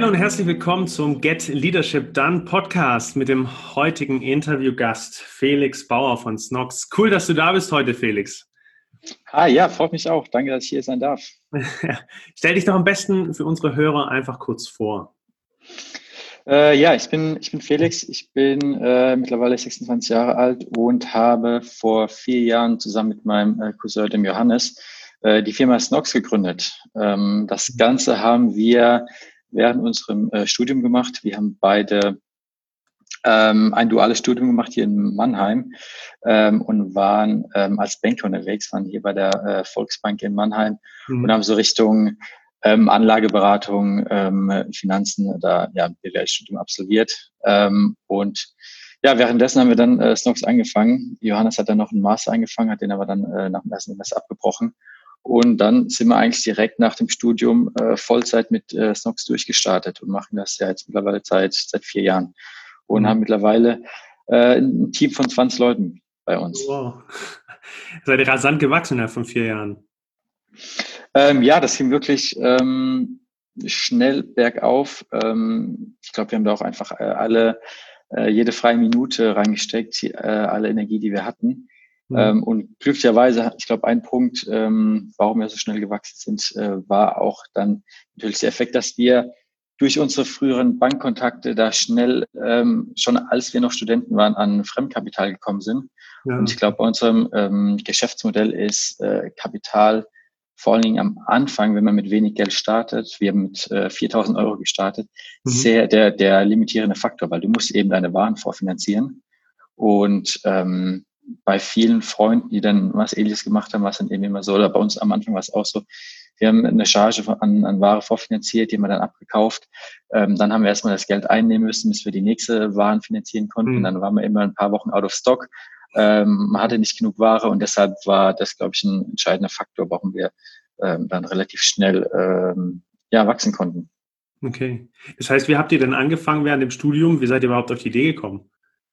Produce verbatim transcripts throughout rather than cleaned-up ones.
Hallo und herzlich willkommen zum Get Leadership Done Podcast mit dem heutigen Interviewgast Felix Bauer von Snox. Cool, dass du da bist heute, Felix. Ah ja, freut mich auch. Danke, dass ich hier sein darf. Stell dich doch am besten für unsere Hörer einfach kurz vor. Äh, ja, ich bin, ich bin Felix. Ich bin äh, mittlerweile sechsundzwanzig Jahre alt und habe vor vier Jahren zusammen mit meinem äh, Cousin, dem Johannes, äh, die Firma Snox gegründet. Ähm, das Ganze haben wir während unserem äh, Studium gemacht. Wir haben beide ähm, ein duales Studium gemacht hier in Mannheim ähm, und waren ähm, als Banker unterwegs, waren hier bei der äh, Volksbank in Mannheim mhm. und haben so Richtung ähm, Anlageberatung, ähm, Finanzen, da ja B W L-Studium absolviert. Ähm, und ja, währenddessen haben wir dann äh, Snox angefangen. Johannes hat dann noch einen Master angefangen, hat den aber dann äh, nach dem ersten Semester abgebrochen. Und dann sind wir eigentlich direkt nach dem Studium äh, Vollzeit mit äh, Snox durchgestartet und machen das ja jetzt mittlerweile seit seit vier Jahren. Und mhm. haben mittlerweile äh, ein Team von zwanzig Leuten bei uns. Wow. Seid ihr rasant gewachsen innerhalb von vier Jahren? Ähm, ja, das ging wirklich ähm, schnell bergauf. Ähm, ich glaube, wir haben da auch einfach äh, alle, äh, jede freie Minute reingesteckt, äh, alle Energie, die wir hatten. Mhm. Ähm, und glücklicherweise, ich glaube, ein Punkt, ähm, warum wir so schnell gewachsen sind, äh, war auch dann natürlich der Effekt, dass wir durch unsere früheren Bankkontakte da schnell, ähm, schon als wir noch Studenten waren, an Fremdkapital gekommen sind. Ja. Und ich glaube, bei unserem ähm, Geschäftsmodell ist äh, Kapital vor allen Dingen am Anfang, wenn man mit wenig Geld startet, wir haben mit äh, viertausend Euro gestartet, mhm. sehr der, der limitierende Faktor, weil du musst eben deine Waren vorfinanzieren. Und ähm, bei vielen Freunden, die dann was Ähnliches gemacht haben, war es dann eben immer so, oder bei uns am Anfang war es auch so, wir haben eine Charge an, an Ware vorfinanziert, die haben wir dann abgekauft. Ähm, dann haben wir erstmal das Geld einnehmen müssen, bis wir die nächste Waren finanzieren konnten. Mhm. Und dann waren wir immer ein paar Wochen out of stock. Ähm, man hatte nicht genug Ware und deshalb war das, glaube ich, ein entscheidender Faktor, warum wir ähm, dann relativ schnell ähm, ja, wachsen konnten. Okay. Das heißt, wie habt ihr denn angefangen während dem Studium? Wie seid ihr überhaupt auf die Idee gekommen?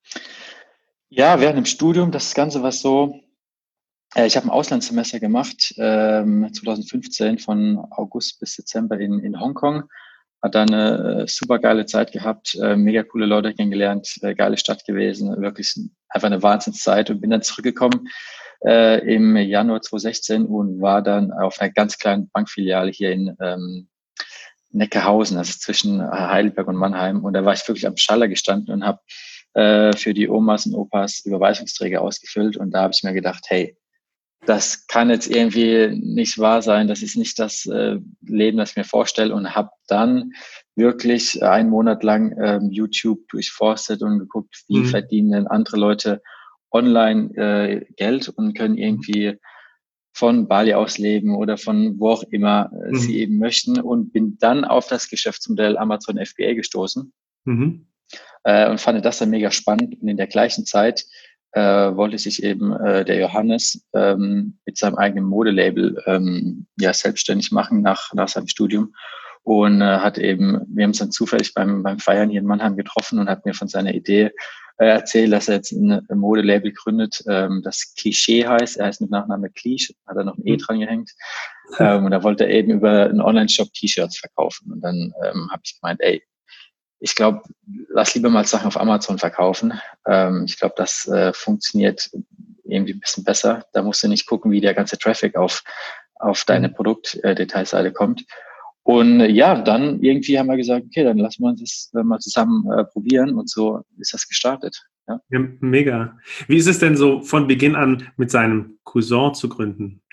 Ja, während dem Studium, das Ganze war so, äh, ich habe ein Auslandssemester gemacht, ähm, zwanzig fünfzehn von August bis Dezember in, in Hongkong. Hat da eine äh, super geile Zeit gehabt, äh, mega coole Leute kennengelernt, äh, geile Stadt gewesen, wirklich einfach eine Wahnsinnszeit und bin dann zurückgekommen äh, im Januar zwanzig sechzehn und war dann auf einer ganz kleinen Bankfiliale hier in ähm, Neckarhausen, das ist zwischen Heidelberg und Mannheim. Und da war ich wirklich am Schaller gestanden und habe äh, für die Omas und Opas Überweisungsträger ausgefüllt. Und da habe ich mir gedacht, hey, das kann jetzt irgendwie nicht wahr sein. Das ist nicht das äh, Leben, das ich mir vorstelle. Und habe dann wirklich einen Monat lang ähm, YouTube durchforstet und geguckt, wie mhm. verdienen denn andere Leute online äh, Geld und können irgendwie von Bali aus leben oder von wo auch immer äh, mhm. sie eben möchten. Und bin dann auf das Geschäftsmodell Amazon F B A gestoßen mhm. äh, und fand das dann mega spannend. Und in der gleichen Zeit Äh, wollte sich eben äh, der Johannes ähm, mit seinem eigenen Modelabel ähm, ja selbstständig machen nach nach seinem Studium und äh, hat eben, wir haben uns dann zufällig beim beim Feiern hier in Mannheim getroffen und hat mir von seiner Idee äh, erzählt, dass er jetzt ein, ein Modelabel gründet, ähm, das Klischee heißt. Er heißt mit Nachname Klisch, hat er noch ein E dran gehängt ähm, und da wollte er eben über einen Online-Shop T-Shirts verkaufen und dann ähm, habe ich gemeint, ey, ich glaube, lass lieber mal Sachen auf Amazon verkaufen. Ähm, ich glaube, das äh, funktioniert irgendwie ein bisschen besser. Da musst du nicht gucken, wie der ganze Traffic auf, auf deine Produktdetailseite äh, kommt. Und äh, ja, dann irgendwie haben wir gesagt, okay, dann lassen wir uns das äh, mal zusammen äh, probieren. Und so ist das gestartet. Ja. Ja, mega. Wie ist es denn so von Beginn an mit seinem Cousin zu gründen?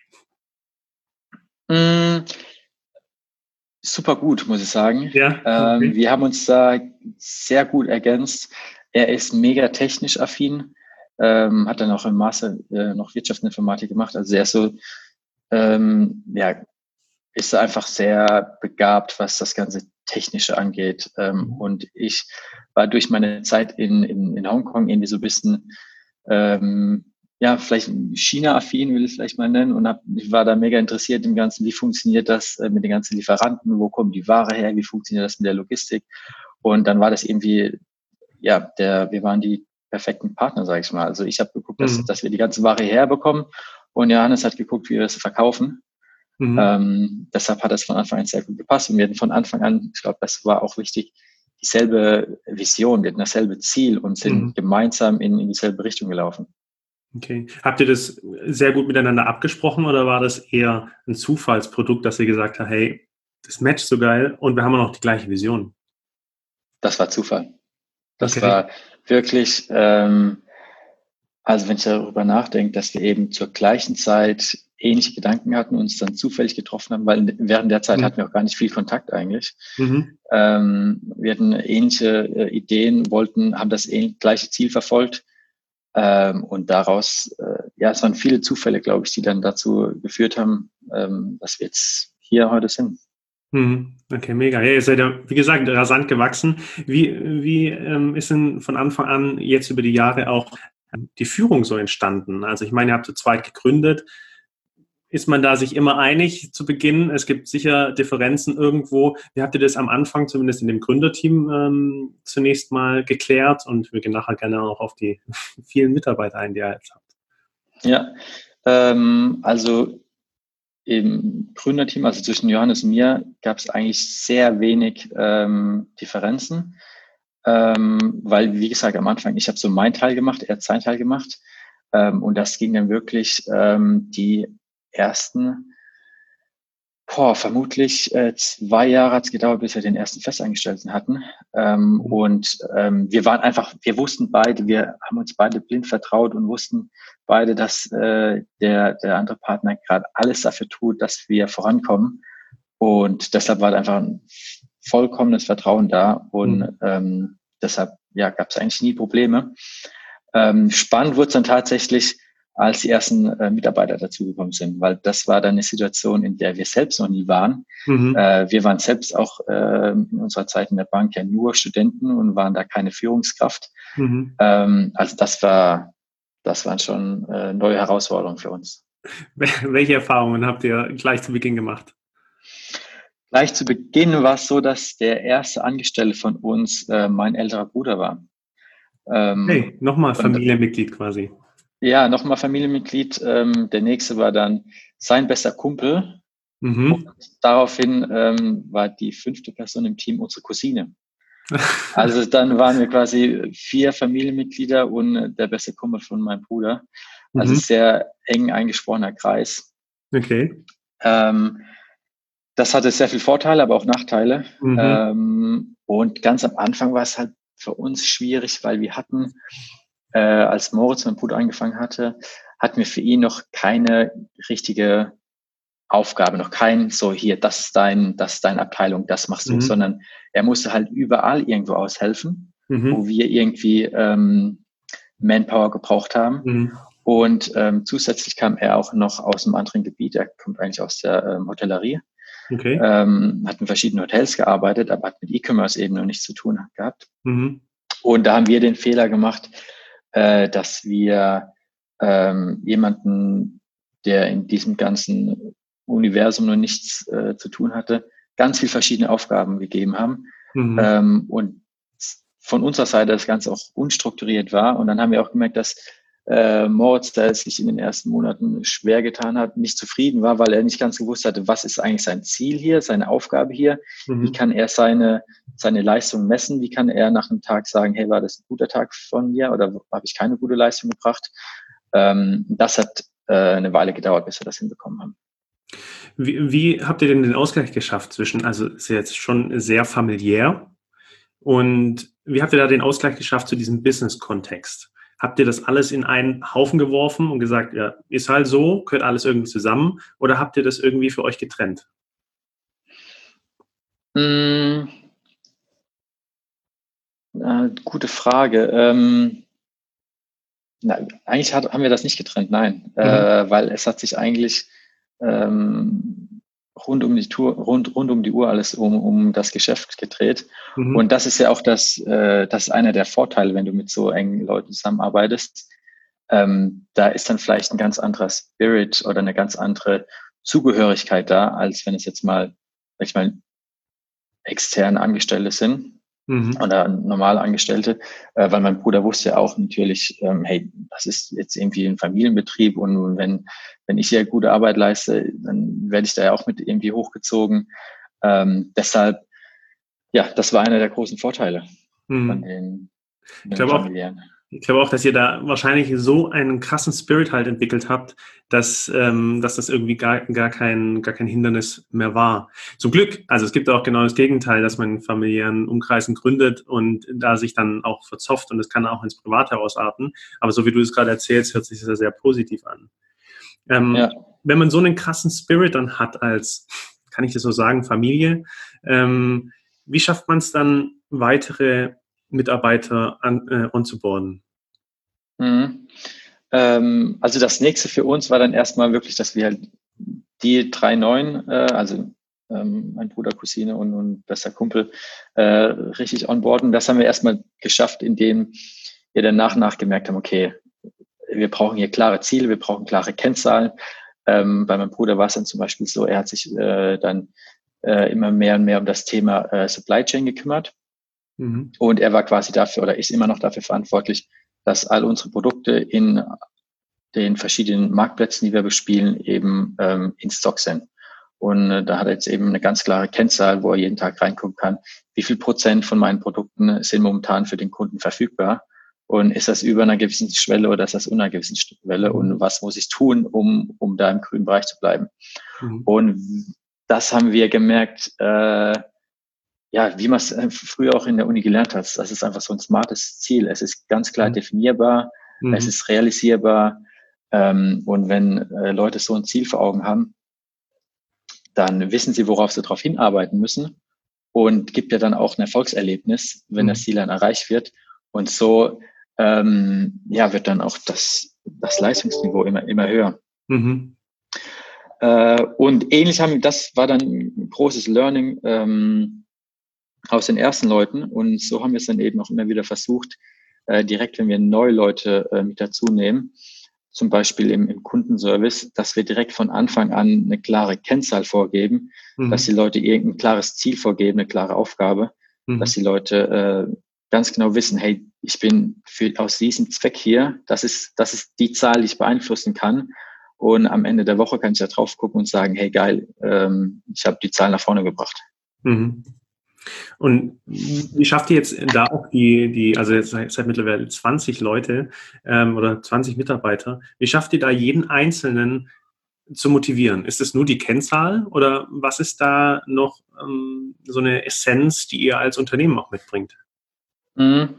Mm. Super gut, muss ich sagen. Ja, okay. ähm, wir haben uns da sehr gut ergänzt. Er ist mega technisch affin, ähm, hat dann auch im Master äh, noch Wirtschaftsinformatik gemacht. Also er ist so, ähm, ja, ist einfach sehr begabt, was das ganze Technische angeht. Ähm, mhm. Und ich war durch meine Zeit in, in, in Hongkong irgendwie so ein bisschen ähm, ja, vielleicht China-affin, will ich es vielleicht mal nennen, und hab, ich war da mega interessiert im Ganzen, wie funktioniert das äh, mit den ganzen Lieferanten, wo kommt die Ware her, wie funktioniert das mit der Logistik, und dann war das irgendwie, ja, der, wir waren die perfekten Partner, sage ich mal. Also ich habe geguckt, dass, mhm. dass wir die ganze Ware herbekommen und Johannes hat geguckt, wie wir das verkaufen. Mhm. Ähm, deshalb hat das von Anfang an sehr gut gepasst. Und wir hatten von Anfang an, ich glaube, das war auch wichtig, dieselbe Vision, wir hatten dasselbe Ziel und sind Mhm. gemeinsam in, in dieselbe Richtung gelaufen. Okay. Habt ihr das sehr gut miteinander abgesprochen oder war das eher ein Zufallsprodukt, dass ihr gesagt habt, hey, das matcht so geil und wir haben auch noch die gleiche Vision? Das war Zufall. Das Okay. war wirklich, ähm, also wenn ich darüber nachdenke, dass wir eben zur gleichen Zeit ähnliche Gedanken hatten, uns dann zufällig getroffen haben, weil während der Zeit Mhm. hatten wir auch gar nicht viel Kontakt eigentlich. Mhm. Ähm, wir hatten ähnliche äh, Ideen, wollten, haben das ähn- gleiche Ziel verfolgt. Ähm, und daraus, äh, ja, es waren viele Zufälle, glaube ich, die dann dazu geführt haben, ähm, dass wir jetzt hier heute sind. Mhm. Okay, mega. Ja, ihr seid ja, wie gesagt, rasant gewachsen. Wie, wie ähm, ist denn von Anfang an jetzt über die Jahre auch ähm, die Führung so entstanden? Also ich meine, ihr habt zu zweit gegründet. Ist man da sich immer einig zu Beginn? Es gibt sicher Differenzen irgendwo. Wie habt ihr das am Anfang, zumindest in dem Gründerteam, ähm, zunächst mal geklärt? Und wir gehen nachher gerne auch auf die vielen Mitarbeiter ein, die ihr jetzt habt. Ja, ähm, also im Gründerteam, also zwischen Johannes und mir, gab es eigentlich sehr wenig ähm, Differenzen, ähm, weil, wie gesagt, am Anfang, ich habe so meinen Teil gemacht, er hat seinen Teil gemacht, ähm, und das ging dann wirklich ähm, die ersten, boah, vermutlich äh, zwei Jahre hat es gedauert, bis wir den ersten Festangestellten hatten. Ähm, Mhm. und ähm, wir waren einfach, wir wussten beide, wir haben uns beide blind vertraut und wussten beide, dass äh, der, der andere Partner gerade alles dafür tut, dass wir vorankommen. Und deshalb war da einfach ein vollkommenes Vertrauen da. Und Mhm. ähm, deshalb ja, gab es eigentlich nie Probleme. Ähm, spannend wurde es dann tatsächlich, als die ersten äh, Mitarbeiter dazugekommen sind, weil das war dann eine Situation, in der wir selbst noch nie waren. Mhm. Äh, wir waren selbst auch äh, in unserer Zeit in der Bank ja nur Studenten und waren da keine Führungskraft. Mhm. Ähm, also das war, das waren schon äh, neue Herausforderungen für uns. Welche Erfahrungen habt ihr gleich zu Beginn gemacht? Gleich zu Beginn war es so, dass der erste Angestellte von uns äh, mein älterer Bruder war. Hey, Ähm, nochmal und Familienmitglied quasi. ja, nochmal Familienmitglied. Ähm, der nächste war dann sein bester Kumpel. Und Mhm. daraufhin ähm, war die fünfte Person im Team unsere Cousine. Also dann waren wir quasi vier Familienmitglieder und der beste Kumpel von meinem Bruder. Also Mhm. sehr eng eingeschworener Kreis. Okay. Ähm, das hatte sehr viele Vorteile, aber auch Nachteile. Mhm. Ähm, und ganz am Anfang war es halt für uns schwierig, weil wir hatten, äh, als Moritz, mein Bruder, angefangen hatte, hatten wir für ihn noch keine richtige Aufgabe, noch kein so hier, das ist dein, das ist deine Abteilung, das machst du, Mhm. sondern er musste halt überall irgendwo aushelfen, wo Mhm. wir irgendwie ähm, Manpower gebraucht haben. Mhm. Und ähm, zusätzlich kam er auch noch aus einem anderen Gebiet. Er kommt eigentlich aus der ähm, Hotellerie, Okay. ähm, hat in verschiedenen Hotels gearbeitet, aber hat mit E-Commerce eben noch nichts zu tun gehabt. Mhm. Und da haben wir den Fehler gemacht, äh, dass wir ähm, jemanden, der in diesem ganzen Universum noch nichts äh, zu tun hatte, ganz viele verschiedene Aufgaben gegeben haben. Mhm. Ähm, und von unserer Seite das Ganze auch unstrukturiert war. Und dann haben wir auch gemerkt, dass äh, Moritz, der es sich in den ersten Monaten schwer getan hat, nicht zufrieden war, weil er nicht ganz gewusst hatte, was ist eigentlich sein Ziel hier, seine Aufgabe hier, wie Mhm. kann er seine, seine Leistung messen, wie kann er nach einem Tag sagen, hey, war das ein guter Tag von mir oder habe ich keine gute Leistung gebracht? Ähm, das hat äh, eine Weile gedauert, bis wir das hinbekommen haben. Wie, wie habt ihr denn den Ausgleich geschafft zwischen, also ist ja jetzt schon sehr familiär, und wie habt ihr da den Ausgleich geschafft zu diesem Business-Kontext? Habt ihr das alles in einen Haufen geworfen und gesagt, ja, ist halt so, gehört alles irgendwie zusammen, oder habt ihr das irgendwie für euch getrennt? Mm, äh, gute Frage. Ähm, na, eigentlich hat, haben wir das nicht getrennt, nein, Mhm. äh, weil es hat sich eigentlich ähm, rund um die Tour, rund, rund um die Uhr alles um, um das Geschäft gedreht. Mhm. Und das ist ja auch das, äh, das ist einer der Vorteile, wenn du mit so engen Leuten zusammenarbeitest. Ähm, da ist dann vielleicht ein ganz anderer Spirit oder eine ganz andere Zugehörigkeit da, als wenn es jetzt mal, sag ich mal, externe Angestellte sind. Mhm. oder normale Angestellte, äh, weil mein Bruder wusste ja auch natürlich, ähm, hey, das ist jetzt irgendwie ein Familienbetrieb und wenn, wenn ich hier gute Arbeit leiste, dann werde ich da ja auch mit irgendwie hochgezogen. Ähm, deshalb, ja, das war einer der großen Vorteile von Mhm. den, von Ich den glaube auch, familiären. Ich glaube auch, dass ihr da wahrscheinlich so einen krassen Spirit halt entwickelt habt, dass, ähm, dass das irgendwie gar, gar, kein, gar kein Hindernis mehr war. Zum Glück, also es gibt auch genau das Gegenteil, dass man in familiären Umkreisen gründet und da sich dann auch verzopft und es kann auch ins Private ausarten. Aber so wie du es gerade erzählst, hört sich das ja sehr positiv an. Ähm, Ja. wenn man so einen krassen Spirit dann hat als, kann ich das so sagen, Familie, ähm, wie schafft man es dann, weitere Mitarbeiter an, äh, onzuboarden? Mhm. Ähm, also das nächste für uns war dann erstmal wirklich, dass wir halt die drei Neuen, äh, also ähm, mein Bruder, Cousine und, und bester Kumpel, äh, richtig onboarden. Das haben wir erstmal geschafft, indem wir dann nach und nach gemerkt haben, okay, wir brauchen hier klare Ziele, wir brauchen klare Kennzahlen. Ähm, bei meinem Bruder war es dann zum Beispiel so, er hat sich äh, dann äh, immer mehr und mehr um das Thema äh, Supply Chain gekümmert. Mhm. Und er war quasi dafür oder ist immer noch dafür verantwortlich, dass all unsere Produkte in den verschiedenen Marktplätzen, die wir bespielen, eben ähm, in Stock sind. Und äh, da hat er jetzt eben eine ganz klare Kennzahl, wo er jeden Tag reingucken kann, wie viel Prozent von meinen Produkten sind momentan für den Kunden verfügbar. Und ist das über einer gewissen Schwelle oder ist das unter einer gewissen Schwelle? Und was muss ich tun, um, um da im grünen Bereich zu bleiben? Mhm. Und das haben wir gemerkt, äh, ja, wie man es früher auch in der Uni gelernt hat. Das ist einfach so ein smartes Ziel. Es ist ganz klar Mhm. definierbar, es Mhm. ist realisierbar. Ähm, und wenn äh, Leute so ein Ziel vor Augen haben, dann wissen sie, worauf sie darauf hinarbeiten müssen und gibt ja dann auch ein Erfolgserlebnis, wenn das Mhm. Ziel dann erreicht wird. Und so ähm, ja, wird dann auch das, das Leistungsniveau immer, immer höher. Mhm. Äh, und ähnlich haben, das war dann ein großes Learning, ähm, aus den ersten Leuten. Und so haben wir es dann eben auch immer wieder versucht, äh, direkt, wenn wir neue Leute äh, mit dazu nehmen, zum Beispiel im, im Kundenservice, dass wir direkt von Anfang an eine klare Kennzahl vorgeben, dass die Mhm. Leute irgendein klares Ziel vorgeben, eine klare Aufgabe, dass Mhm. die Leute äh, ganz genau wissen, hey, ich bin für, aus diesem Zweck hier, das ist, das ist die Zahl, die ich beeinflussen kann. Und am Ende der Woche kann ich da drauf gucken und sagen, hey geil, ähm, ich habe die Zahl nach vorne gebracht. Mhm. Und wie schafft ihr jetzt da auch die, die also jetzt seid, seid mittlerweile zwanzig Leute ähm, oder zwanzig Mitarbeiter, wie schafft ihr da jeden Einzelnen zu motivieren? Ist es nur die Kennzahl oder was ist da noch ähm, so eine Essenz, die ihr als Unternehmen auch mitbringt? Mhm.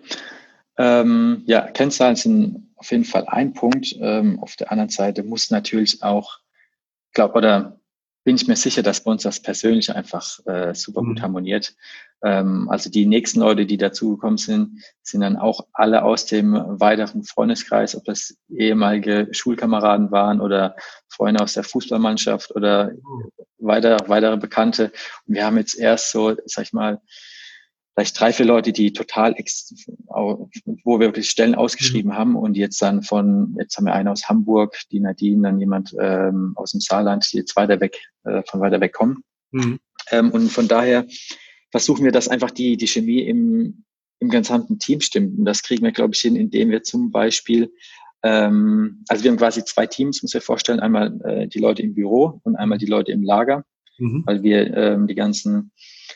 Ähm, ja, Kennzahlen sind auf jeden Fall ein Punkt. Ähm, auf der anderen Seite muss natürlich auch, glaube oder bin ich mir sicher, dass bei uns das Persönliche einfach äh, super gut Mhm. harmoniert. Ähm, also die nächsten Leute, die dazugekommen sind, sind dann auch alle aus dem weiteren Freundeskreis, ob das ehemalige Schulkameraden waren oder Freunde aus der Fußballmannschaft oder weiter, weitere Bekannte. Und wir haben jetzt erst so, sag ich mal, vielleicht drei, vier Leute, die total, ex wo wir wirklich Stellen Mhm. ausgeschrieben haben und jetzt dann von, jetzt haben wir einen aus Hamburg, die Nadine, dann jemand ähm, aus dem Saarland, die jetzt weiter weg, äh, von weiter weg kommen. Mhm. Ähm, und von daher versuchen wir, dass einfach die, die Chemie im, im gesamten Team stimmt. Und das kriegen wir, glaube ich, hin, indem wir zum Beispiel, ähm, also wir haben quasi zwei Teams, muss ich vorstellen, einmal äh, die Leute im Büro und einmal die Leute im Lager, Mhm. weil wir ähm, die ganzen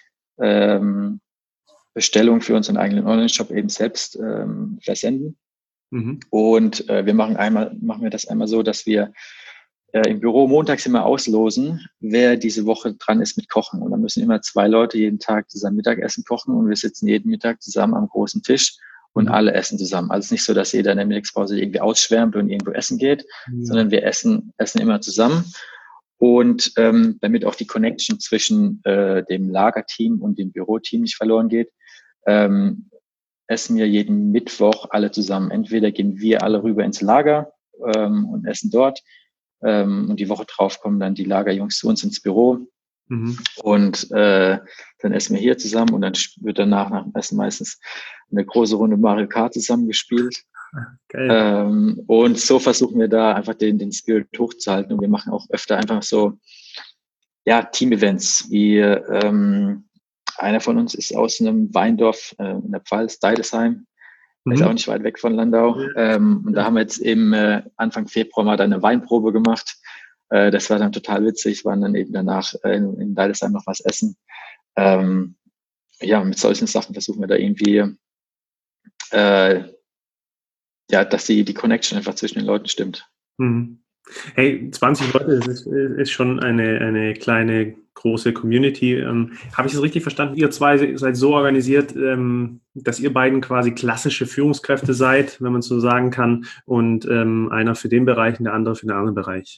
ähm, Bestellung für unseren eigenen Online-Shop eben selbst ähm, versenden. Mhm. Und äh, wir machen einmal, machen wir das einmal so, dass wir äh, im Büro montags immer auslosen, wer diese Woche dran ist mit Kochen. Und dann müssen immer zwei Leute jeden Tag zusammen Mittagessen kochen und wir sitzen jeden Mittag zusammen am großen Tisch und Mhm. alle essen zusammen. Also es ist nicht so, dass jeder in der Mittagspause irgendwie ausschwärmt und irgendwo essen geht, Ja. sondern wir essen, essen immer zusammen. Und ähm, damit auch die Connection zwischen äh, dem Lagerteam und dem Büroteam nicht verloren geht, ähm, essen wir jeden Mittwoch alle zusammen. Entweder gehen wir alle rüber ins Lager ähm, und essen dort ähm, und die Woche drauf kommen dann die Lagerjungs zu uns ins Büro Mhm. und äh, dann essen wir hier zusammen und dann wird danach nach dem Essen meistens eine große Runde Mario Kart zusammengespielt. Geil. Ähm, und so versuchen wir da einfach den, den Spirit hochzuhalten und wir machen auch öfter einfach so ja, Team-Events wie ähm, einer von uns ist aus einem Weindorf äh, in der Pfalz, Deidesheim. Der ist auch Mhm. nicht weit weg von Landau. Ja. Ähm, und da haben wir jetzt eben äh, Anfang Februar mal dann eine Weinprobe gemacht. Äh, das war dann total witzig, waren dann eben danach äh, in, in Deidesheim noch was essen. Ähm, ja, mit solchen Sachen versuchen wir da irgendwie, äh, ja, dass die, die Connection einfach zwischen den Leuten stimmt. Mhm. Hey, zwanzig Leute, das ist, ist schon eine, eine kleine, große Community. Ähm, habe ich das richtig verstanden? Ihr zwei seid so organisiert, ähm, dass ihr beiden quasi klassische Führungskräfte seid, wenn man so sagen kann, und ähm, einer für den Bereich und der andere für den anderen Bereich.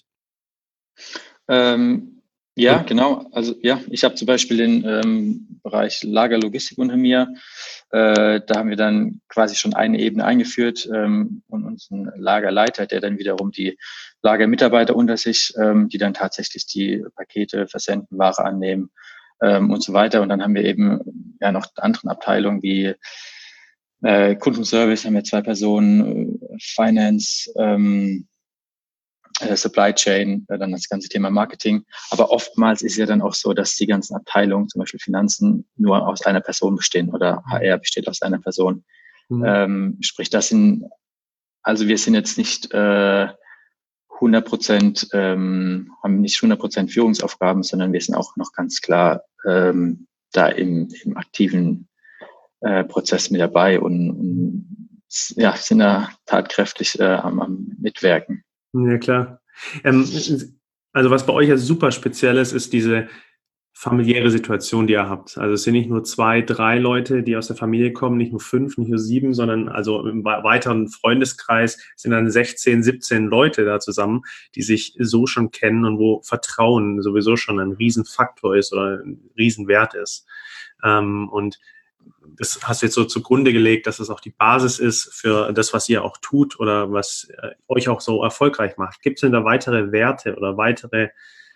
Ähm, ja, Oder? genau. Also ja, ich habe zum Beispiel den ähm, Bereich Lagerlogistik unter mir. Äh, da haben wir dann quasi schon eine Ebene eingeführt ähm, und unseren Lagerleiter, der dann wiederum die Lagermitarbeiter unter sich, ähm, die dann tatsächlich die Pakete versenden, Ware annehmen ähm, und so weiter. Und dann haben wir eben ja noch anderen Abteilungen wie äh, Kundenservice, haben wir zwei Personen, äh, Finance, ähm, äh, Supply Chain, äh, dann das ganze Thema Marketing. Aber oftmals ist ja dann auch so, dass die ganzen Abteilungen, zum Beispiel Finanzen, nur aus einer Person bestehen oder H R besteht aus einer Person. Mhm. Ähm, sprich, das sind, also wir sind jetzt nicht äh, hundert Prozent, ähm, haben nicht hundert Prozent Führungsaufgaben, sondern wir sind auch noch ganz klar ähm, da im, im aktiven äh, Prozess mit dabei und, und ja, sind da tatkräftig äh, am, am Mitwirken. Ja, klar. Ähm, also was bei euch ja super speziell ist, ist diese familiäre Situation, die ihr habt. Also es sind nicht nur zwei, drei Leute, die aus der Familie kommen, nicht nur fünf, nicht nur sieben, sondern also im weiteren Freundeskreis sind dann sechzehn, siebzehn Leute da zusammen, die sich so schon kennen und wo Vertrauen sowieso schon ein Riesenfaktor ist oder ein Riesenwert ist. Ähm, und das hast du jetzt so zugrunde gelegt, dass es auch die Basis ist für das, was ihr auch tut oder was äh, euch auch so erfolgreich macht. Gibt es denn da weitere Werte oder weitere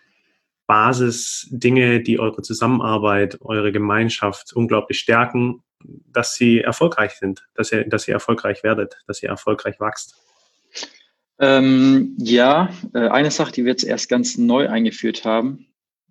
Basisdinge, die eure Zusammenarbeit, eure Gemeinschaft unglaublich stärken, dass sie erfolgreich sind, dass ihr, dass ihr erfolgreich werdet, dass ihr erfolgreich wächst? Ähm, ja, äh, eine Sache, die wir jetzt erst ganz neu eingeführt haben,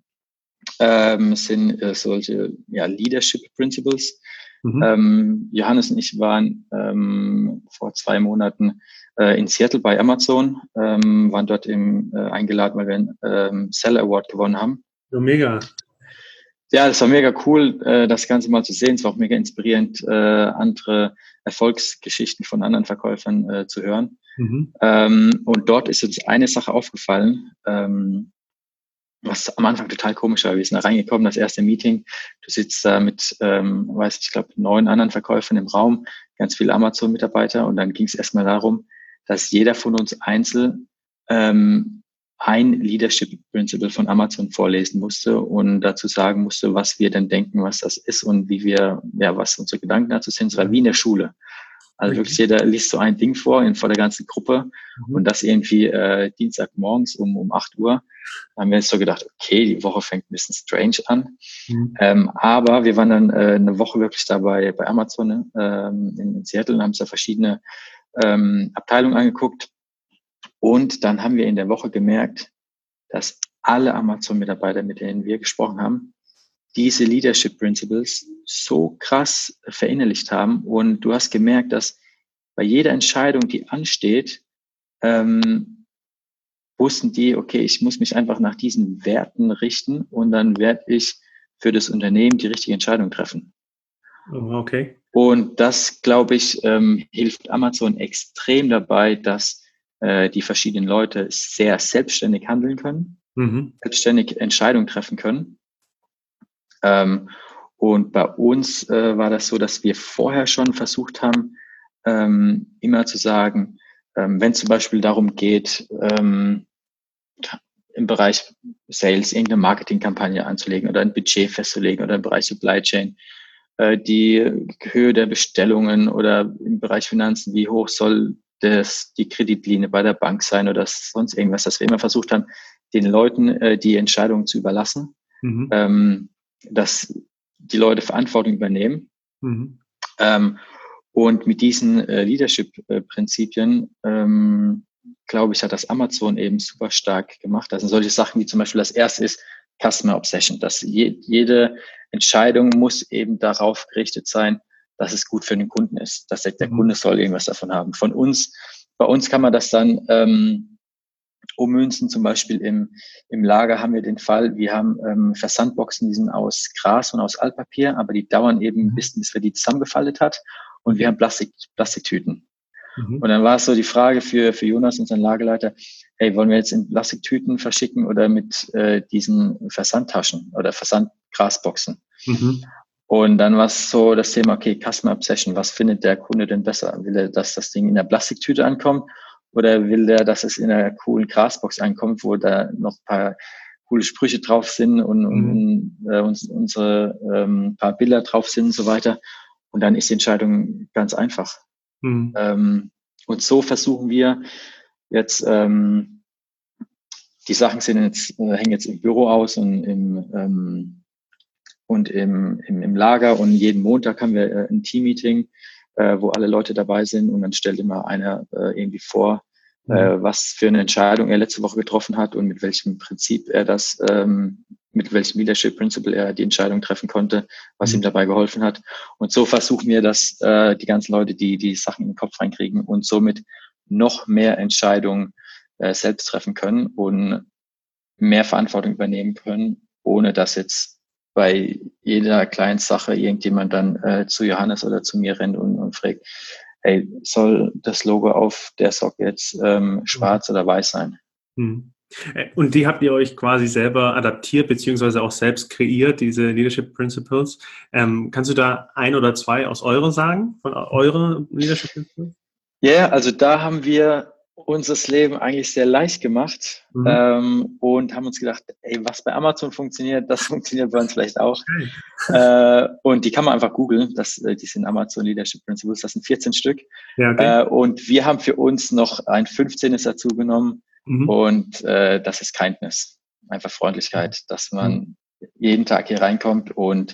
ähm, sind äh, solche ja, Leadership Principles. Mhm. Ähm, Johannes und ich waren ähm, vor zwei Monaten äh, in Seattle bei Amazon, ähm, waren dort im, äh, eingeladen, weil wir einen ähm, Seller Award gewonnen haben. Ja, mega. Ja, das war mega cool, äh, das Ganze mal zu sehen. Es war auch mega inspirierend, äh, andere Erfolgsgeschichten von anderen Verkäufern äh, zu hören. Mhm. Ähm, und dort ist uns eine Sache aufgefallen, ähm, was am Anfang total komisch war. Wir sind da reingekommen, das erste Meeting. Du sitzt da mit, ähm, weiß ich glaube, neun anderen Verkäufern im Raum, ganz viele Amazon-Mitarbeiter. Und dann ging es erstmal darum, dass jeder von uns einzeln ähm, ein Leadership Principle von Amazon vorlesen musste und dazu sagen musste, was wir denn denken, was das ist und wie wir, ja, was unsere Gedanken dazu sind. Es war wie in der Schule. Also wirklich Okay. jeder liest so ein Ding vor in, vor der ganzen Gruppe und Mhm. das irgendwie äh, Dienstagmorgens um, um acht Uhr. Da haben wir jetzt so gedacht, okay, die Woche fängt ein bisschen strange an. Mhm. Ähm, aber wir waren dann äh, eine Woche wirklich dabei bei Amazon ne, ähm, in, in Seattle und haben uns da verschiedene ähm, Abteilungen angeguckt. Und dann haben wir in der Woche gemerkt, dass alle Amazon-Mitarbeiter, mit denen wir gesprochen haben, diese Leadership Principles so krass verinnerlicht haben. Und du hast gemerkt, dass bei jeder Entscheidung, die ansteht, ähm, wussten die, okay, ich muss mich einfach nach diesen Werten richten und dann werde ich für das Unternehmen die richtige Entscheidung treffen. Oh, okay. Und das, glaube ich, ähm, hilft Amazon extrem dabei, dass äh, die verschiedenen Leute sehr selbstständig handeln können, Mhm. selbstständig Entscheidungen treffen können. Ähm, und bei uns äh, war das so, dass wir vorher schon versucht haben, ähm, immer zu sagen, ähm, wenn zum Beispiel darum geht, ähm, im Bereich Sales irgendeine Marketingkampagne anzulegen oder ein Budget festzulegen oder im Bereich Supply Chain, äh, die Höhe der Bestellungen oder im Bereich Finanzen, wie hoch soll das, die Kreditlinie bei der Bank sein oder sonst irgendwas, dass wir immer versucht haben, den Leuten äh, die Entscheidungen zu überlassen, Mhm. ähm, dass die Leute Verantwortung übernehmen. Mhm. Ähm, und mit diesen äh, Leadership-Prinzipien, ähm, glaube ich, hat das Amazon eben super stark gemacht. Das sind solche Sachen wie zum Beispiel das erste ist Customer Obsession, dass je, jede Entscheidung muss eben darauf gerichtet sein, dass es gut für den Kunden ist, dass der, der Kunde soll irgendwas davon haben. Von uns, bei uns kann man das dann ähm, ummünzen, zum Beispiel im, im Lager haben wir den Fall, wir haben ähm, Versandboxen, die sind aus Gras und aus Altpapier, aber die dauern eben ein bisschen, bis wir die zusammengefaltet hat, und wir haben Plastik, Plastiktüten. Mhm. Und dann war es so die Frage für, für Jonas, unseren Lagerleiter, hey, wollen wir jetzt in Plastiktüten verschicken oder mit äh, diesen Versandtaschen oder Versandgrasboxen? Mhm. Und dann war es so das Thema, okay, Customer Obsession, was findet der Kunde denn besser? Will er, dass das Ding in der Plastiktüte ankommt, oder will der, dass es in einer coolen Grasbox ankommt, wo da noch ein paar coole Sprüche drauf sind und, und, und äh, uns, unsere ähm, paar Bilder drauf sind und so weiter. Und dann ist die Entscheidung ganz einfach. Mhm. Ähm, und so versuchen wir jetzt, ähm, die Sachen sind jetzt, äh, hängen jetzt im Büro aus und im, ähm, und im, im, im Lager, und jeden Montag haben wir äh, ein Team-Meeting, äh, wo alle Leute dabei sind, und dann stellt immer einer äh, irgendwie vor, Mhm. äh, was für eine Entscheidung er letzte Woche getroffen hat und mit welchem Prinzip er das, ähm, mit welchem Leadership Principle er die Entscheidung treffen konnte, was Mhm. ihm dabei geholfen hat. Und so versuchen wir, dass äh, die ganzen Leute, die die Sachen in den Kopf reinkriegen und somit noch mehr Entscheidungen äh, selbst treffen können und mehr Verantwortung übernehmen können, ohne dass jetzt bei jeder kleinen Sache irgendjemand dann äh, zu Johannes oder zu mir rennt und, und fragt, hey, soll das Logo auf der Socke jetzt ähm, schwarz oder weiß sein? Mhm. Und die habt ihr euch quasi selber adaptiert, beziehungsweise auch selbst kreiert, diese Leadership Principles. Ähm, kannst du da ein oder zwei aus eurer sagen, von euren Leadership Principles? Ja, yeah, also da haben wir uns das Leben eigentlich sehr leicht gemacht, Mhm. ähm, und haben uns gedacht, ey, was bei Amazon funktioniert, das funktioniert bei uns vielleicht auch. Okay. Äh, und die kann man einfach googeln. Das, äh, die sind Amazon Leadership Principles. Das sind vierzehn Stück. Ja, okay. Äh, und wir haben für uns noch ein fünfzehntes dazu genommen. Mhm. Und äh, das ist Kindness. Einfach Freundlichkeit, dass man Mhm. jeden Tag hier reinkommt und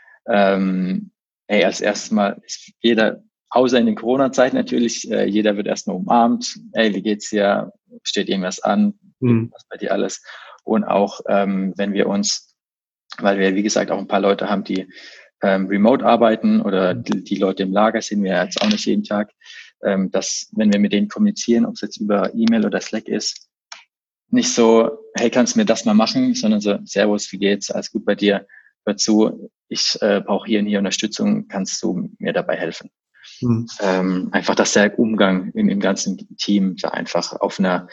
ähm, hey, als erstes Mal ist jeder, außer in den Corona-Zeiten natürlich, äh, jeder wird erstmal umarmt. Hey, wie geht's dir? Steht irgendwas an? Mhm. Was bei dir alles? Und auch ähm, wenn wir uns, weil wir, wie gesagt, auch ein paar Leute haben, die ähm, remote arbeiten, oder die, die Leute im Lager sehen wir jetzt auch nicht jeden Tag, ähm, dass, wenn wir mit denen kommunizieren, ob es jetzt über E-Mail oder Slack ist, nicht so, hey, kannst du mir das mal machen, sondern so, Servus, wie geht's? Alles gut bei dir? Hör zu, ich äh, brauche hier und hier Unterstützung, kannst du mir dabei helfen? Mhm. Ähm, einfach, dass der Umgang im, im ganzen Team da einfach auf einer,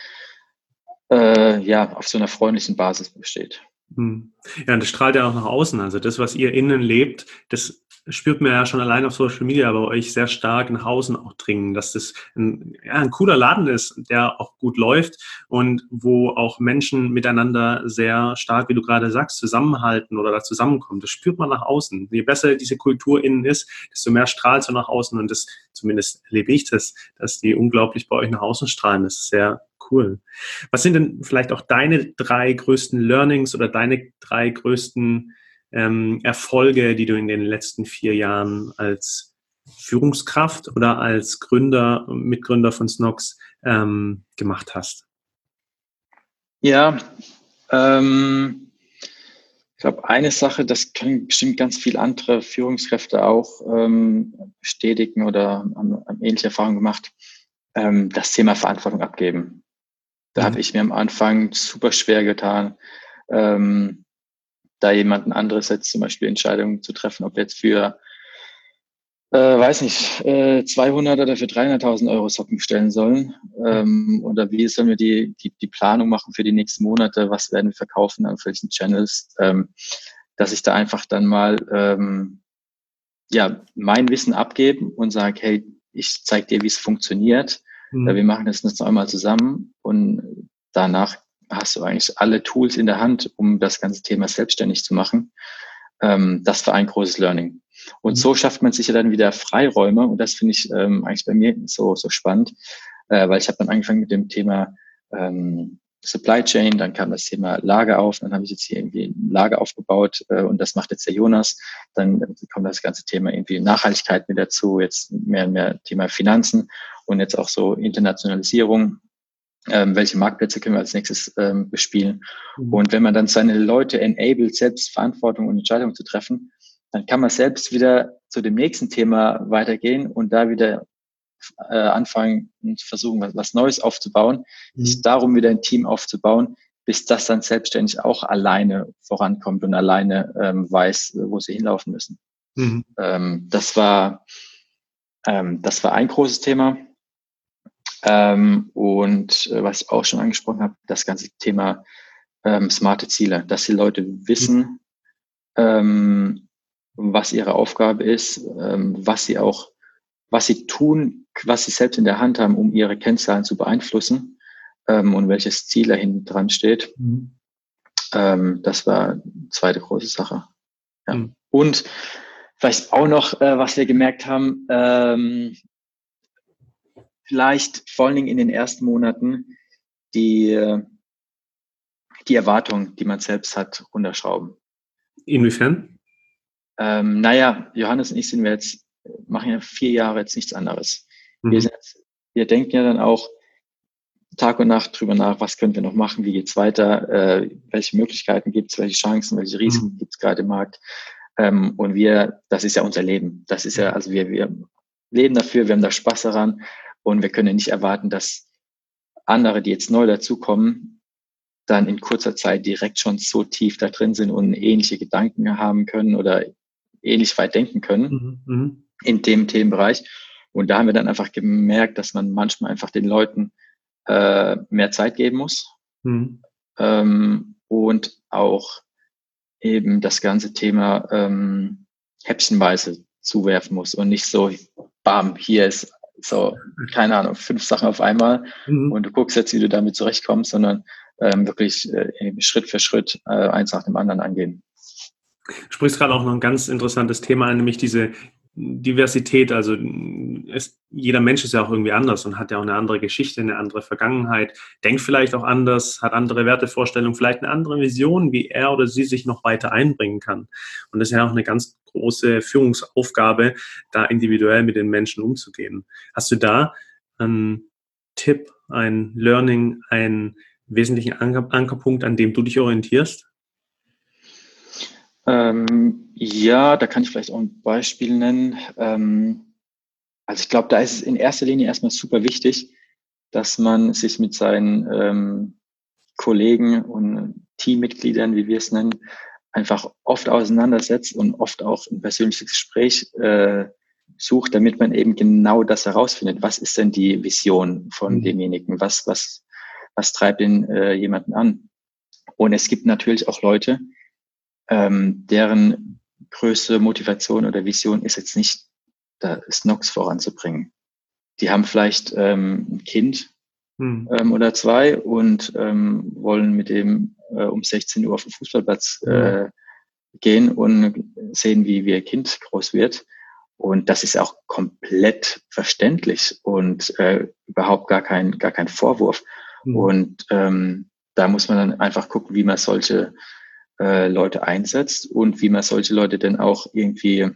äh, ja, auf so einer freundlichen Basis besteht. Mhm. Ja, und das strahlt ja auch nach außen. Also das, was ihr innen lebt, das spürt man ja schon allein auf Social Media bei euch sehr stark nach außen auch dringen, dass das ein, ja, ein cooler Laden ist, der auch gut läuft und wo auch Menschen miteinander sehr stark, wie du gerade sagst, zusammenhalten oder da zusammenkommen. Das spürt man nach außen. Je besser diese Kultur innen ist, desto mehr strahlt so nach außen, und das, zumindest erlebe ich das, dass die unglaublich bei euch nach außen strahlen. Das ist sehr cool. Was sind denn vielleicht auch deine drei größten Learnings oder deine drei größten ähm, Erfolge, die du in den letzten vier Jahren als Führungskraft oder als Gründer, Mitgründer von Snox ähm, gemacht hast? Ja, ähm, ich glaube, eine Sache, das können bestimmt ganz viele andere Führungskräfte auch ähm, bestätigen oder haben, haben ähnliche Erfahrungen gemacht, ähm, das Thema Verantwortung abgeben. Da Mhm. habe ich mir am Anfang super schwer getan, ähm, da jemanden anderes jetzt zum Beispiel Entscheidungen zu treffen, ob jetzt für, äh, weiß nicht, äh, zweihundert oder für dreihunderttausend Euro Socken bestellen sollen, ähm, oder wie sollen wir die, die, die Planung machen für die nächsten Monate, was werden wir verkaufen, auf welchen Channels, ähm, dass ich da einfach dann mal ähm, ja mein Wissen abgeben und sage, hey, ich zeige dir, wie es funktioniert. Mhm. Äh, wir machen das jetzt noch einmal zusammen, und danach hast du eigentlich alle Tools in der Hand, um das ganze Thema selbstständig zu machen. Ähm, das war ein großes Learning. Und Mhm. so schafft man sich ja dann wieder Freiräume, und das finde ich ähm, eigentlich bei mir so so spannend, äh, weil ich habe dann angefangen mit dem Thema ähm, Supply Chain, dann kam das Thema Lager auf, dann habe ich jetzt hier irgendwie ein Lager aufgebaut, äh, und das macht jetzt der Jonas. Dann kommt das ganze Thema irgendwie Nachhaltigkeit mit dazu, jetzt mehr und mehr Thema Finanzen und jetzt auch so Internationalisierung. ähm, welche Marktplätze können wir als nächstes ähm, bespielen. Mhm. Und wenn man dann seine Leute enabled, selbst Verantwortung und Entscheidungen zu treffen, dann kann man selbst wieder zu dem nächsten Thema weitergehen und da wieder äh, anfangen und versuchen, was, was Neues aufzubauen, Mhm. sich darum wieder ein Team aufzubauen, bis das dann selbstständig auch alleine vorankommt und alleine ähm, weiß, wo sie hinlaufen müssen. Mhm. Ähm, das war ähm, das war ein großes Thema. Ähm, und äh, was ich auch schon angesprochen habe, das ganze Thema ähm, smarte Ziele, dass die Leute wissen, ähm, was ihre Aufgabe ist, ähm, was sie auch, was sie tun, was sie selbst in der Hand haben, um ihre Kennzahlen zu beeinflussen ähm, und welches Ziel dahin dran steht. Mhm. Ähm, das war eine zweite große Sache. Ja. Mhm. Und vielleicht auch noch, äh, was wir gemerkt haben, ähm, vielleicht vor allen Dingen in den ersten Monaten die, die Erwartungen, die man selbst hat, runterschrauben. Inwiefern? Ähm, naja, Johannes und ich sind wir jetzt, machen ja vier Jahre jetzt nichts anderes. Mhm. Wir, sind jetzt, wir denken ja dann auch Tag und Nacht drüber nach, was können wir noch machen, wie geht's weiter, äh, welche Möglichkeiten gibt's, welche Chancen, welche Risiken Mhm. gibt's gerade im Markt. Ähm, und wir, das ist ja unser Leben. Das ist ja, also wir, wir leben dafür, wir haben da Spaß daran und wir können nicht erwarten, dass andere, die jetzt neu dazukommen, dann in kurzer Zeit direkt schon so tief da drin sind und ähnliche Gedanken haben können oder ähnlich weit denken können Mhm. in dem Themenbereich. Und da haben wir dann einfach gemerkt, dass man manchmal einfach den Leuten äh, mehr Zeit geben muss Mhm. ähm, und auch eben das ganze Thema ähm, häppchenweise zuwerfen muss und nicht so, bam, hier ist so, keine Ahnung, fünf Sachen auf einmal Mhm. und du guckst jetzt, wie du damit zurechtkommst, sondern ähm, wirklich äh, Schritt für Schritt äh, eins nach dem anderen angehen. Du sprichst gerade auch noch ein ganz interessantes Thema an, nämlich diese Diversität. Also es, jeder Mensch ist ja auch irgendwie anders und hat ja auch eine andere Geschichte, eine andere Vergangenheit, denkt vielleicht auch anders, hat andere Wertevorstellungen, vielleicht eine andere Vision, wie er oder sie sich noch weiter einbringen kann. Und das ist ja auch eine ganz große Führungsaufgabe, da individuell mit den Menschen umzugehen. Hast du da einen Tipp, ein Learning, einen wesentlichen Anker, Ankerpunkt, an dem du dich orientierst? Ähm, ja, da kann ich vielleicht auch ein Beispiel nennen. Ähm, also ich glaube, da ist es in erster Linie erstmal super wichtig, dass man sich mit seinen ähm, Kollegen und Teammitgliedern, wie wir es nennen, einfach oft auseinandersetzt und oft auch ein persönliches Gespräch äh, sucht, damit man eben genau das herausfindet. Was ist denn die Vision von Mhm. demjenigen? Was, was, was treibt den äh, jemanden an? Und es gibt natürlich auch Leute, ähm, deren größte Motivation oder Vision ist jetzt nicht, da Snox voranzubringen. Die haben vielleicht ähm, ein Kind Mhm. ähm, oder zwei und ähm, wollen mit dem äh, um sechzehn Uhr auf den Fußballplatz äh, gehen und sehen, wie, wie ihr Kind groß wird. Und das ist auch komplett verständlich und äh, überhaupt gar kein, gar kein Vorwurf. Mhm. Und ähm, da muss man dann einfach gucken, wie man solche äh, Leute einsetzt und wie man solche Leute dann auch irgendwie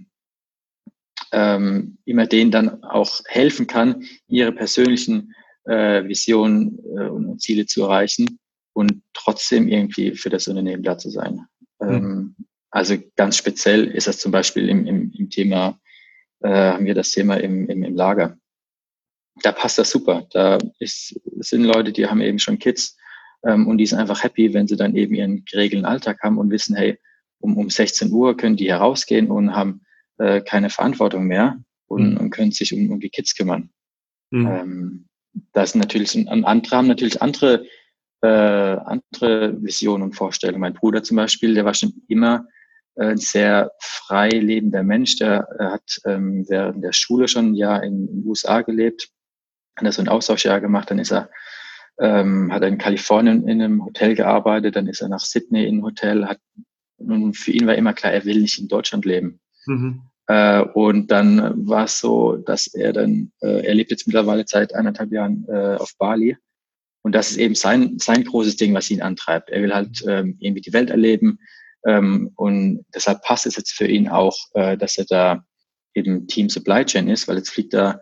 ähm, immer denen dann auch helfen kann, ihre persönlichen äh, Visionen äh, und Ziele zu erreichen und trotzdem irgendwie für das Unternehmen da zu sein. Mhm. Ähm, also ganz speziell ist das zum Beispiel im, im, im Thema, äh, haben wir das Thema im, im, im Lager. Da passt das super. Da ist, sind Leute, die haben eben schon Kids ähm, und die sind einfach happy, wenn sie dann eben ihren geregelten Alltag haben und wissen, hey, um, um sechzehn Uhr können die herausgehen und haben äh, keine Verantwortung mehr und, Mhm. und können sich um, um die Kids kümmern. Mhm. Ähm, das sind natürlich ein, andere haben natürlich andere äh, andere Visionen und Vorstellungen. Mein Bruder zum Beispiel, der war schon immer äh, ein sehr frei lebender Mensch. Der äh, hat ähm, während der Schule schon ein Jahr in den U S A gelebt, hat er so ein Austauschjahr gemacht, dann ist er ähm, hat er in Kalifornien in einem Hotel gearbeitet, dann ist er nach Sydney in ein Hotel, hat und für ihn war immer klar, er will nicht in Deutschland leben. Mhm. Äh, und dann war es so, dass er dann, äh, er lebt jetzt mittlerweile seit eineinhalb Jahren äh, auf Bali. Und das ist eben sein, sein großes Ding, was ihn antreibt. Er will halt ähm, irgendwie die Welt erleben. Ähm, und deshalb passt es jetzt für ihn auch, äh, dass er da eben Team Supply Chain ist, weil jetzt fliegt er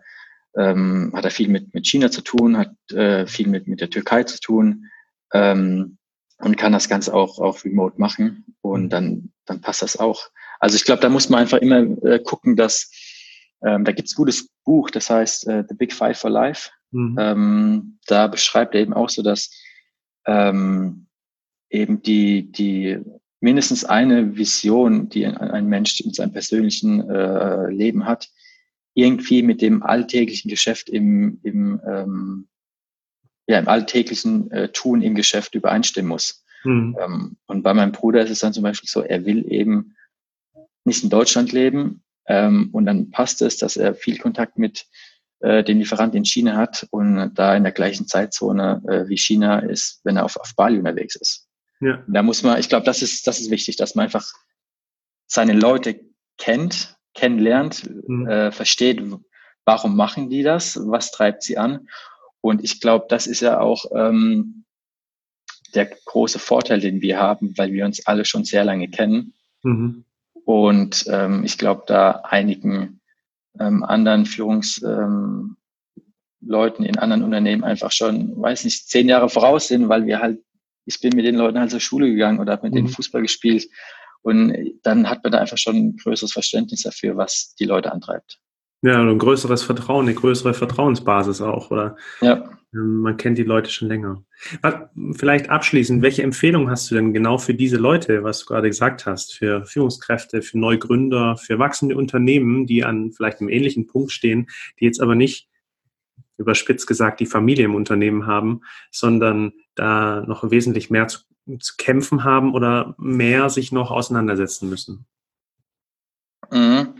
ähm, hat er viel mit, mit China zu tun, hat äh, viel mit, mit der Türkei zu tun ähm, und kann das Ganze auch, auch remote machen und dann, dann passt das auch. Also ich glaube, da muss man einfach immer äh, gucken, dass ähm, da gibt's ein gutes Buch, das heißt äh, The Big Five for Life. Mhm. Ähm, da beschreibt er eben auch so, dass ähm, eben die, die mindestens eine Vision, die ein, ein Mensch in seinem persönlichen äh, Leben hat, irgendwie mit dem alltäglichen Geschäft im, im, ähm, ja, im alltäglichen äh, Tun im Geschäft übereinstimmen muss. Mhm. Ähm, und bei meinem Bruder ist es dann zum Beispiel so, er will eben nicht in Deutschland leben ähm, und dann passt es, dass er viel Kontakt mit äh, den Lieferanten in China hat und da in der gleichen Zeitzone äh, wie China ist, wenn er auf, auf Bali unterwegs ist. Ja. Da muss man, ich glaube, das ist, das ist wichtig, dass man einfach seine Leute kennt, kennenlernt, Mhm. äh, versteht, warum machen die das, was treibt sie an. Und ich glaube, das ist ja auch ähm, der große Vorteil, den wir haben, weil wir uns alle schon sehr lange kennen. Mhm. Und ähm, ich glaube, da einigen ähm, anderen Führungsleuten ähm, in anderen Unternehmen einfach schon, weiß nicht, zehn Jahre voraus sind, weil wir halt, ich bin mit den Leuten halt zur Schule gegangen oder habe mit denen Mhm. Fußball gespielt. Und dann hat man da einfach schon ein größeres Verständnis dafür, was die Leute antreibt. Ja, und ein größeres Vertrauen, eine größere Vertrauensbasis auch, oder? Ja. Man kennt die Leute schon länger. Vielleicht abschließend, welche Empfehlungen hast du denn genau für diese Leute, was du gerade gesagt hast, für Führungskräfte, für Neugründer, für wachsende Unternehmen, die an vielleicht einem ähnlichen Punkt stehen, die jetzt aber nicht, überspitzt gesagt, die Familie im Unternehmen haben, sondern da noch wesentlich mehr zu, zu kämpfen haben oder mehr sich noch auseinandersetzen müssen? Mhm.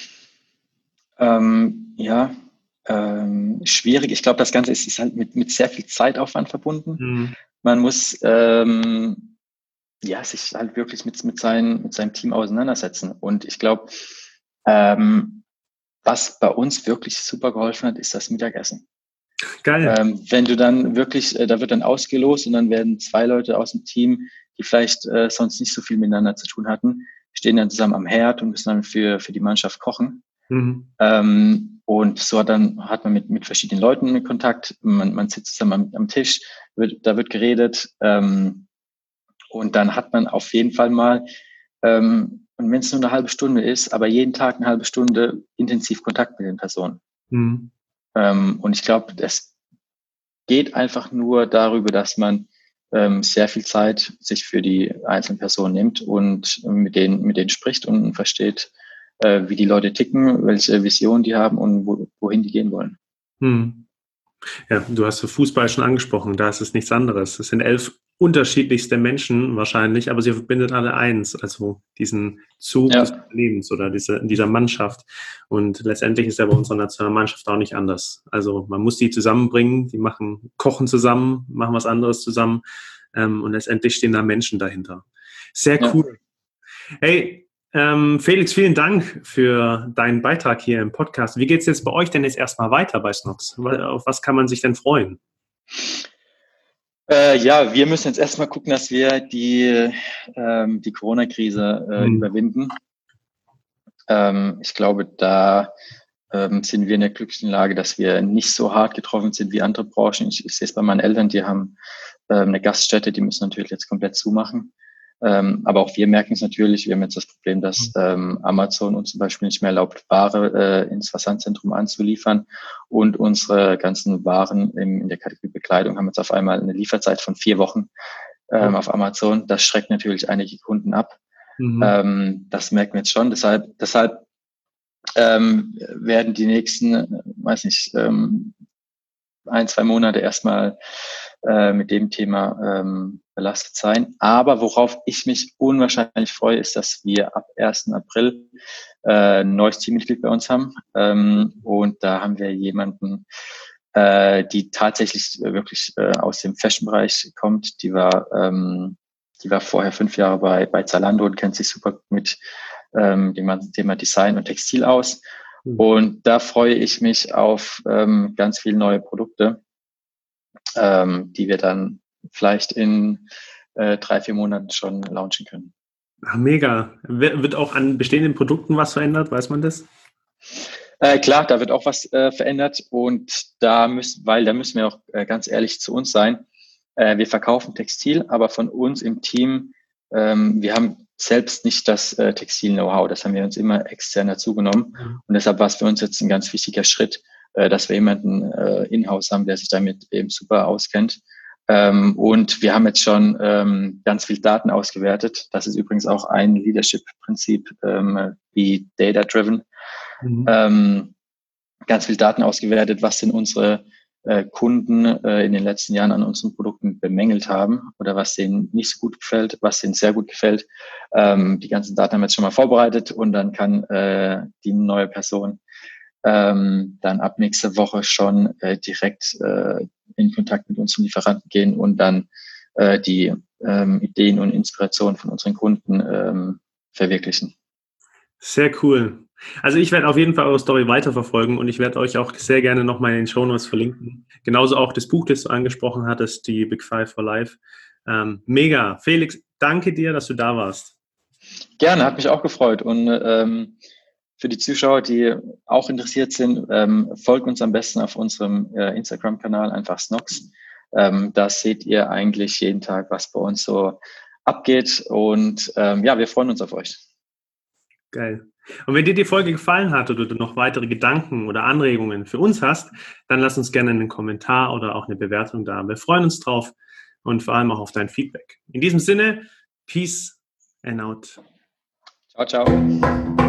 Ähm, ja, ähm, schwierig. Ich glaube, das Ganze ist, ist halt mit, mit sehr viel Zeitaufwand verbunden. Mhm. Man muss ähm, ja, sich halt wirklich mit, mit, sein, mit seinem Team auseinandersetzen. Und ich glaube, ähm, was bei uns wirklich super geholfen hat, ist das Mittagessen. Geil. Ähm, wenn du dann wirklich, äh, da wird dann ausgelost und dann werden zwei Leute aus dem Team, die vielleicht äh, sonst nicht so viel miteinander zu tun hatten, stehen dann zusammen am Herd und müssen dann für, für die Mannschaft kochen. Mhm. Ähm, und so hat dann hat man mit, mit verschiedenen Leuten Kontakt. Man, man sitzt zusammen am, am Tisch, wird, da wird geredet. Ähm, und dann hat man auf jeden Fall mal, ähm, und wenn es nur eine halbe Stunde ist, aber jeden Tag eine halbe Stunde intensiv Kontakt mit den Personen. Mhm. Ähm, und ich glaube, das geht einfach nur darüber, dass man ähm, sehr viel Zeit sich für die einzelnen Personen nimmt und mit denen, mit denen spricht und versteht, äh, wie die Leute ticken, welche Visionen die haben und wo, wohin die gehen wollen. Mhm. Ja, du hast Fußball schon angesprochen, da ist es nichts anderes. Es sind elf unterschiedlichste Menschen wahrscheinlich, aber sie verbindet alle eins, also diesen Zug des Ja, Lebens oder diese, dieser Mannschaft. Und letztendlich ist ja bei unserer Nationalmannschaft auch nicht anders. Also man muss die zusammenbringen, die machen, kochen zusammen, machen was anderes zusammen ähm, und letztendlich stehen da Menschen dahinter. Sehr ja. cool. Hey, ähm, Felix, vielen Dank für deinen Beitrag hier im Podcast. Wie geht es jetzt bei euch denn jetzt erstmal weiter bei Snox? Auf was kann man sich denn freuen? Äh, ja, wir müssen jetzt erstmal gucken, dass wir die, ähm, die Corona-Krise äh, Hm. überwinden. Ähm, ich glaube, da ähm, sind wir in der glücklichen Lage, dass wir nicht so hart getroffen sind wie andere Branchen. Ich, ich sehe es bei meinen Eltern, die haben ähm, eine Gaststätte, die müssen natürlich jetzt komplett zumachen. Ähm, aber auch wir merken es natürlich, wir haben jetzt das Problem, dass ähm, Amazon uns zum Beispiel nicht mehr erlaubt, Ware äh, ins Versandzentrum anzuliefern. Und unsere ganzen Waren im, in der Kategorie Bekleidung haben jetzt auf einmal eine Lieferzeit von vier Wochen ähm, auf Amazon. Das schreckt natürlich einige Kunden ab. Mhm. Ähm, das merken wir jetzt schon. Deshalb, deshalb ähm, werden die nächsten, äh, weiß nicht, ähm, ein, zwei Monate erstmal äh, mit dem Thema ähm, belastet sein. Aber worauf ich mich unwahrscheinlich freue, ist, dass wir ab ersten April äh, ein neues Teammitglied bei uns haben. Ähm, und da haben wir jemanden, äh, die tatsächlich wirklich äh, aus dem Fashion-Bereich kommt. Die war, ähm, die war vorher fünf Jahre bei, bei Zalando und kennt sich super mit ähm, dem ganzen Thema Design und Textil aus. Und da freue ich mich auf ähm, ganz viele neue Produkte, ähm, die wir dann vielleicht in äh, drei, vier Monaten schon launchen können. Ach, mega. Wird auch an bestehenden Produkten was verändert? Weiß man das? Äh, klar, da wird auch was äh, verändert und da müssen, weil da müssen wir auch äh, ganz ehrlich zu uns sein. Äh, wir verkaufen Textil, aber von uns im Team, ähm, wir haben selbst nicht das äh, Textil-Know-how. Das haben wir uns immer extern dazu genommen. Mhm. Und deshalb war es für uns jetzt ein ganz wichtiger Schritt, äh, dass wir jemanden äh, in-house haben, der sich damit eben super auskennt. Ähm, und wir haben jetzt schon ähm, ganz viel Daten ausgewertet. Das ist übrigens auch ein Leadership-Prinzip, ähm, wie Data-Driven. Mhm. Ähm, ganz viel Daten ausgewertet, was denn unsere äh, Kunden äh, in den letzten Jahren an unseren Produkten bemängelt haben oder was denen nicht so gut gefällt, was denen sehr gut gefällt. Ähm, die ganzen Daten haben wir jetzt schon mal vorbereitet und dann kann äh, die neue Person ähm, dann ab nächste Woche schon äh, direkt äh, in Kontakt mit unseren Lieferanten gehen und dann äh, die ähm, Ideen und Inspirationen von unseren Kunden ähm, verwirklichen. Sehr cool. Also ich werde auf jeden Fall eure Story weiterverfolgen und ich werde euch auch sehr gerne nochmal in den Shownotes verlinken. Genauso auch das Buch, das du angesprochen hattest, die Big Five for Life. Ähm, mega. Felix, danke dir, dass du da warst. Gerne, hat mich auch gefreut. Und ähm, für die Zuschauer, die auch interessiert sind, ähm, folgt uns am besten auf unserem äh, Instagram-Kanal, einfach Snox. Ähm, da seht ihr eigentlich jeden Tag, was bei uns so abgeht. Und ähm, ja, wir freuen uns auf euch. Geil. Und wenn dir die Folge gefallen hat oder du noch weitere Gedanken oder Anregungen für uns hast, dann lass uns gerne einen Kommentar oder auch eine Bewertung da. Wir freuen uns drauf und vor allem auch auf dein Feedback. In diesem Sinne, Peace and out. Ciao, ciao.